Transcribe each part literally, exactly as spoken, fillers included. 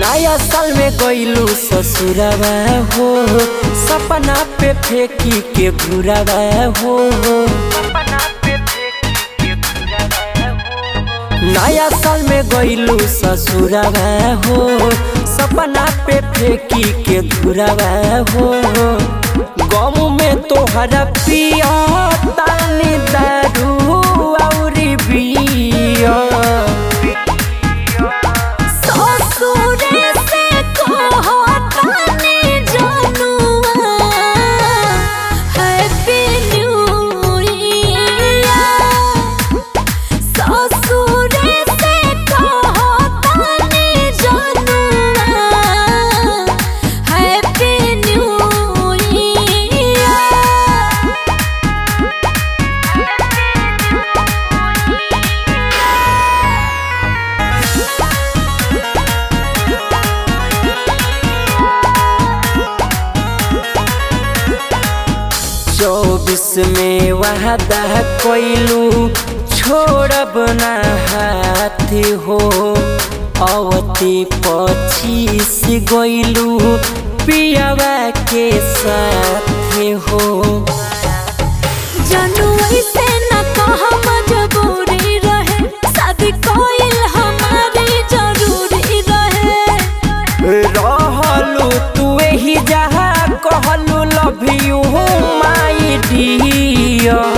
नया साल में गइलू ससुरवा हो, सपना पे फेंकी के घुरवा हो। नया साल में गइलू ससुरवा हो, सपना पे फेंकी के घुरवा हो। गम में तोहरा पिया तानी दारू औरी बिया। चौबीस में वादा कइलू छोड़ब ना हाथ हो, अवती पच्चीस गइलू पियावा के साथ हो। जानू ऐसे न कहा मजबूरी रहे, शादी कोइल हमारी जरूरी रहे। रहलू तू ही जहाँ कहलू love you my dear.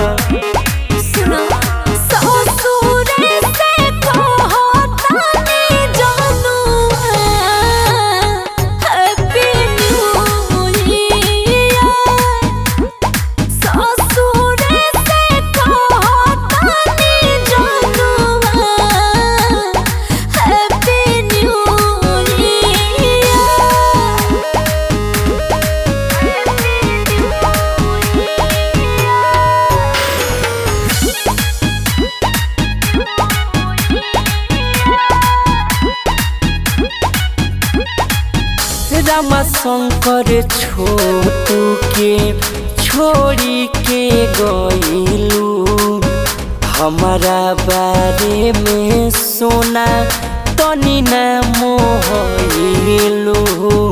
Rama Shankar Chhotu के छोड़ी के गइलू, हमारा बारे में सोना तनी ना मोहलू।